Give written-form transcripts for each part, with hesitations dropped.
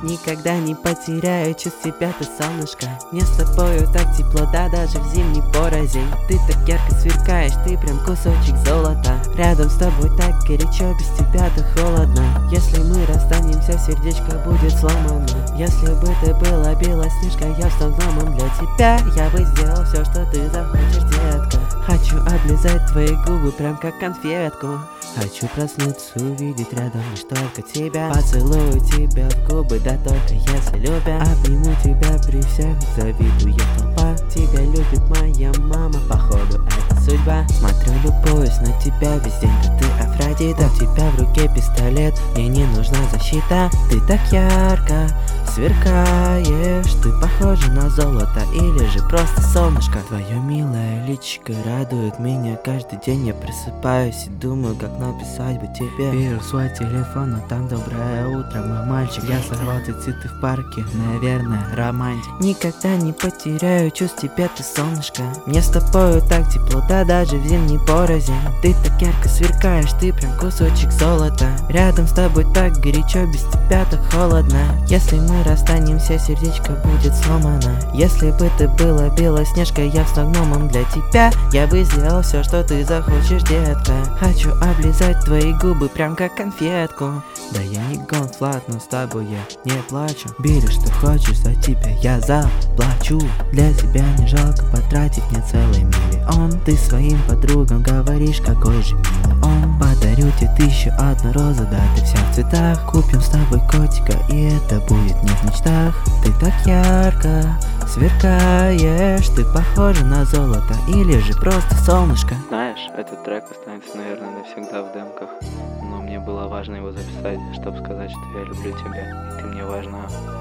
Никогда не потеряю чувств тебя, ты солнышко. Мне с тобою так тепло, да даже в зимней порозе. Ты так ярко сверкаешь, ты прям кусочек золота. Рядом с тобой так горячо, без тебя-то холодно. Если мы расстанемся, сердечко будет сломано. Если бы ты была белоснежка, я стал гномом для тебя. Я бы сделал все, что ты захочешь, детка. Хочу облизать твои губы, прям как конфетку. Хочу проснуться, увидеть рядом лишь только тебя. Поцелую тебя в губы, да только если любя. Обниму тебя при всех, завидует толпа. Тебя любит моя мама, походу это судьба. Смотрю, любуюсь на тебя весь день, да ты Афродита. У тебя в руке пистолет, мне не нужна защита. Ты так ярко сверкаешь, ты похожа на золото или же просто солнышко. Твое милое личико радует меня каждый день. Я просыпаюсь и думаю, как написать бы тебе. Беру свой телефон, а там доброе утро, мой мальчик. Я сорвал эти цветы в парке, наверное, романтик. Никогда не потеряю чувств тебя, ты солнышко. Мне с тобою так тепло, да даже в зимней порозе. Ты так ярко сверкаешь, ты прям кусочек золота. Рядом с тобой так горячо, без тебя так холодно. Если мы расстанемся, сердечко будет сломано. Если бы ты была белоснежкой, я стал гномом для тебя. Я бы сделал все, что ты захочешь, детка. Хочу облизать твои губы, прям как конфетку. Да я не гонфлат, но с тобой я не плачу. Бери, что хочешь, за тебя я заплачу. Для тебя не жалко потратить мне целый миллион. Ты своим подругам говоришь, какой же милый он. Подарю тебе 1001 розу, да ты вся в цветах. Купим с тобой котика, и это будет не в мечтах. Ты так ярко сверкаешь, ты похожа на золото или же просто солнышко. Знаешь, этот трек останется, наверное, навсегда в демках. Но мне было важно его записать, чтобы сказать, что я люблю тебя, и ты мне важна.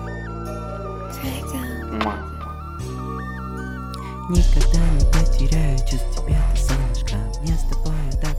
Муа. Никогда не потеряю чувств тебя, ты солнышко. Мне с тобою так